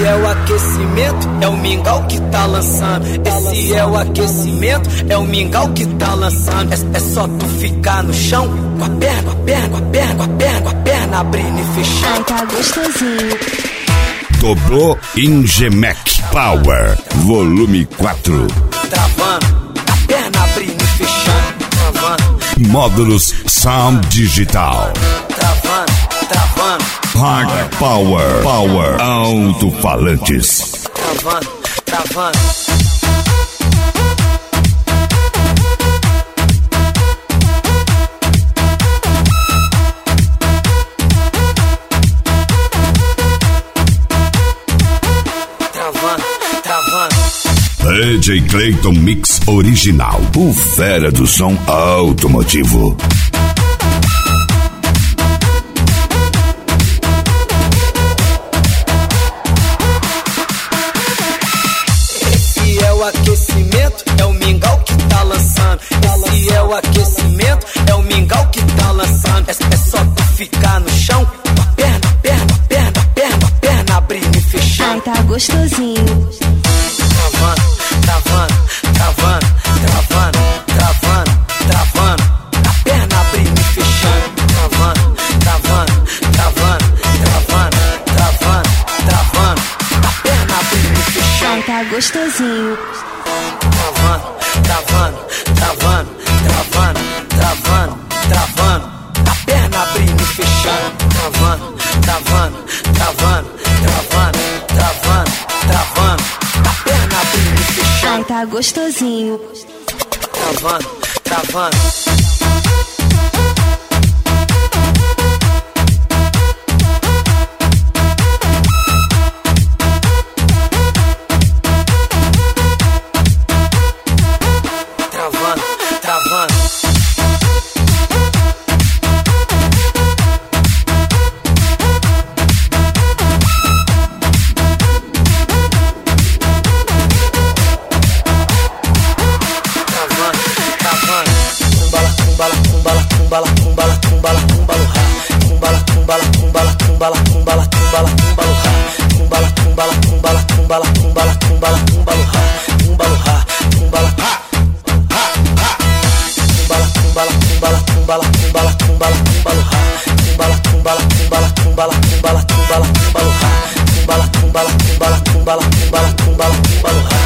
é o aquecimento, é o mingau que tá lançando. Esse é o aquecimento, é o mingau que tá lançando. É só tu ficar no chão, com a perna, com a perna, com a perna, com a perna, com a perna abrindo e fechando. Ai, tá gostosinho. Dobrou Ingemec Power, volume 4. Travando, a perna abrindo e fechando. Travando, Módulos Sound Digital. travando, travando, Hard Power, alto-falantes. travando, travando. DJ Clayton Mix Original, o fera do som automotivo. Esse é o aquecimento, é o mingau que tá lançando. Esse é o aquecimento, é o mingau que tá lançando. É só tu ficar no chão, com a perna, perna, perna, perna, perna abrindo e Ai, fechando. tá gostosinho. Travando, travando, travando, travando, travando, travando, a perna abrindo e fechando. Travando, travando, travando, travando, travando, travando, a perna abrindo e fechando. Ai, tá gostosinho. Travando, travando, travando, travando, travando, travando, a perna abrindo e fechando. Travando, travando, travando, travando, travando, travando, a perna abrindo e fechando. Ai, tá gostosinho. Travando, travando. Travando, travando. Travando, travando. Kumbala, kumbala, kumbala, kumbala, kumbala, kumbala, kumbala, ha. Kumbala, kumbala, kumbala, kumbala, kumbala, kumbala, kumbala, ha. Kumbala, kumbala, kumbala, kumbala, kumbala, kumbala, kumbala, ha. Kumbala, ha, kumbala, ha. Kumbala, kumbala, kumbala, kumbala, kumbala, kumbala, ha. Kumbala, kumbala, kumbala, kumbala, kumbala, kumbala, kumbala, ha. Kumbala, kumbala, kumbala, kumbala, kumbala, kumbala, kumbala, ha.